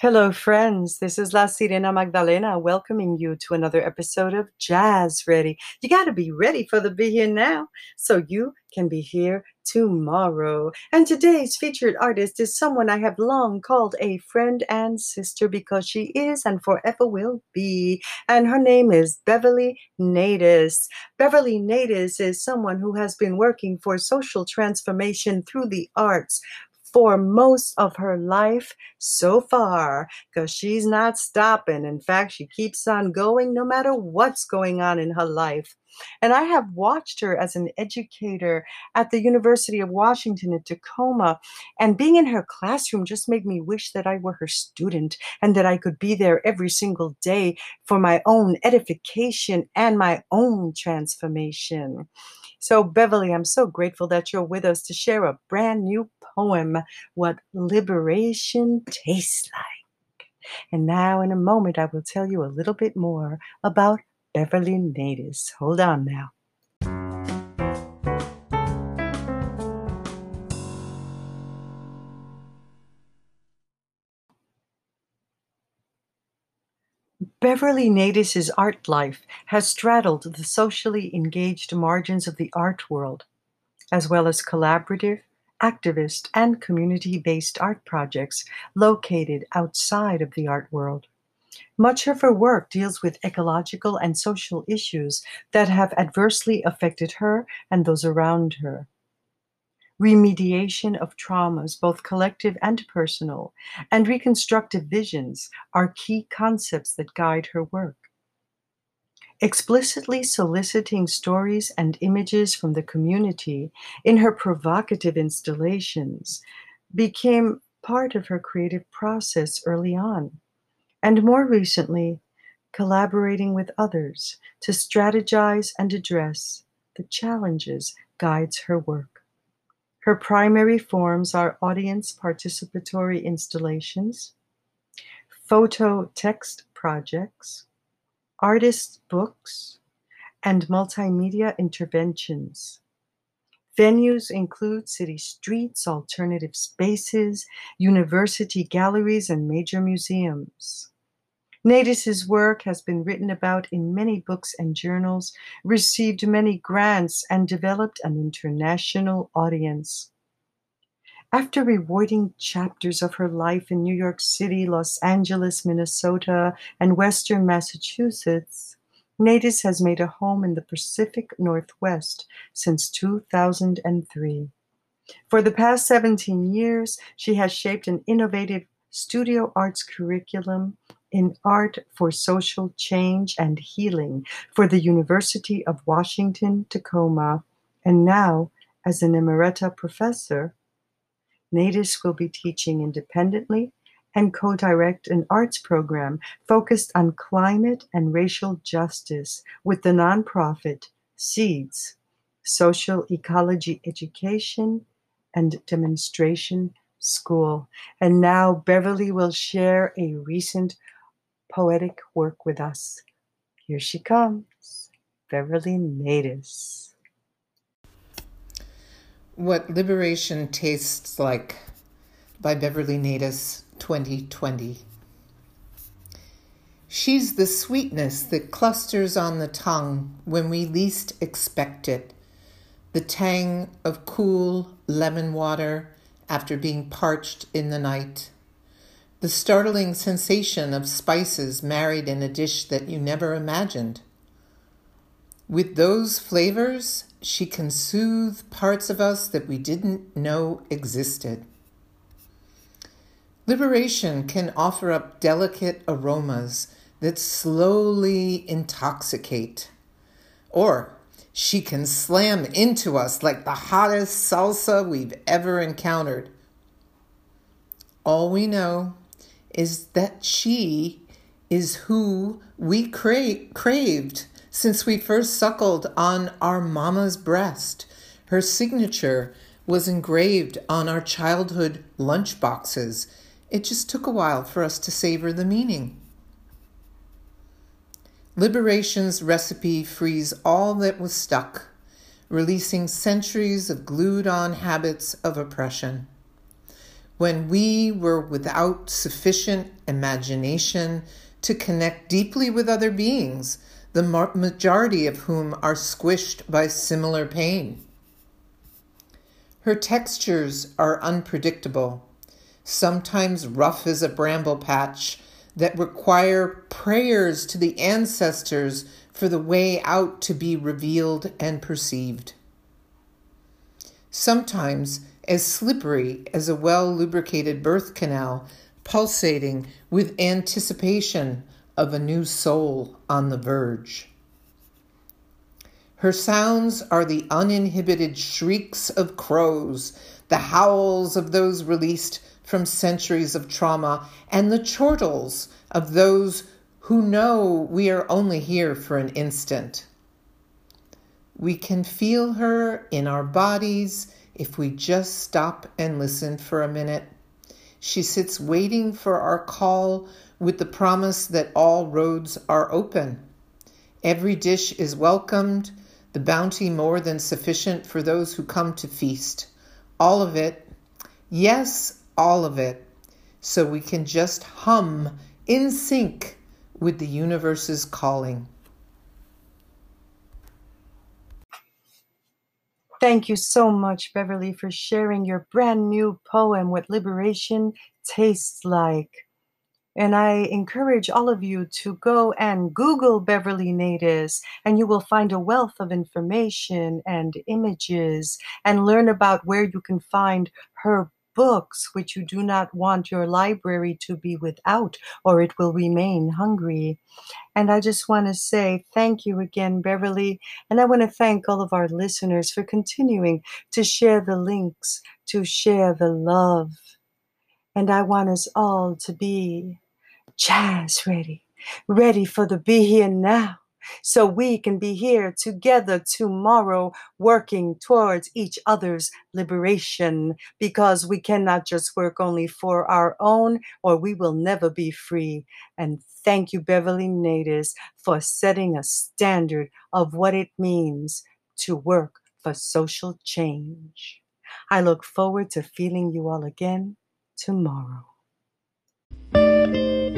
Hello, friends. This is La Sirena Magdalena welcoming you to another episode of Jazz Ready. You got to be ready for the Be Here Now so you can be here tomorrow. And today's featured artist is someone I have long called a friend and sister because she is and forever will be. And her name is Beverly Natus. Beverly Natus is someone who has been working for social transformation through the arts for most of her life so far, because she's not stopping. In fact, she keeps on going no matter what's going on in her life. And I have watched her as an educator at the University of Washington in Tacoma. And being in her classroom just made me wish that I were her student and that I could be there every single day for my own edification and my own transformation. So, Beverly, I'm so grateful that you're with us to share a brand new poem, What Liberation Tastes Like. And now, in a moment, I will tell you a little bit more about Beverly Natus. Hold on now. Beverly Natus's art life has straddled the socially engaged margins of the art world, as well as collaborative, activist, and community-based art projects located outside of the art world. Much of her work deals with ecological and social issues that have adversely affected her and those around her. Remediation of traumas, both collective and personal, and reconstructive visions are key concepts that guide her work. Explicitly soliciting stories and images from the community in her provocative installations became part of her creative process early on, and more recently, collaborating with others to strategize and address the challenges guides her work. Her primary forms are audience participatory installations, photo text projects, artist books, and multimedia interventions. Venues include city streets, alternative spaces, university galleries, and major museums. Natus's work has been written about in many books and journals, received many grants, and developed an international audience. After rewarding chapters of her life in New York City, Los Angeles, Minnesota, and Western Massachusetts, Natus has made a home in the Pacific Northwest since 2003. For the past 17 years, she has shaped an innovative studio arts curriculum in art for social change and healing for the University of Washington, Tacoma, and now, as an emerita professor, Natus will be teaching independently and co-direct an arts program focused on climate and racial justice with the nonprofit SEEDS, Social Ecology Education and Demonstration School. And now Beverly will share a recent poetic work with us. Here she comes, Beverly Natus. What Liberation Tastes Like by Beverly Natus, 2020. She's the sweetness that clusters on the tongue when we least expect it, the tang of cool lemon water after being parched in the night, the startling sensation of spices married in a dish that you never imagined. With those flavors, she can soothe parts of us that we didn't know existed. Liberation can offer up delicate aromas that slowly intoxicate. Or she can slam into us like the hottest salsa we've ever encountered. All we know is that she is who we craved since we first suckled on our mama's breast. Her signature was engraved on our childhood lunch boxes. It just took a while for us to savor the meaning. Liberation's recipe frees all that was stuck, releasing centuries of glued-on habits of oppression. when we were without sufficient imagination to connect deeply with other beings, the majority of whom are squished by similar pain. Her textures are unpredictable, sometimes rough as a bramble patch, that require prayers to the ancestors for the way out to be revealed and perceived. Sometimes as slippery as a well-lubricated birth canal, pulsating with anticipation of a new soul on the verge. Her sounds are the uninhibited shrieks of crows, the howls of those released from centuries of trauma, and the chortles of those who know we are only here for an instant. We can feel her in our bodies if we just stop and listen for a minute. She sits waiting for our call with the promise that all roads are open. Every dish is welcomed, the bounty more than sufficient for those who come to feast. All of it, yes, all of it, so we can just hum in sync with the universe's calling. Thank you so much, Beverly, for sharing your brand new poem, What Liberation Tastes Like. And I encourage all of you to go and Google Beverly Natus, and you will find a wealth of information and images and learn about where you can find her books, which you do not want your library to be without, or it will remain hungry. And I just want to say thank you again, Beverly. And I want to thank all of our listeners for continuing to share the links, to share the love. And I want us all to be jazz ready, ready for the be here now, so we can be here together tomorrow working towards each other's liberation, because we cannot just work only for our own or we will never be free. And thank you, Beverly Natus, for setting a standard of what it means to work for social change. I look forward to feeling you all again tomorrow.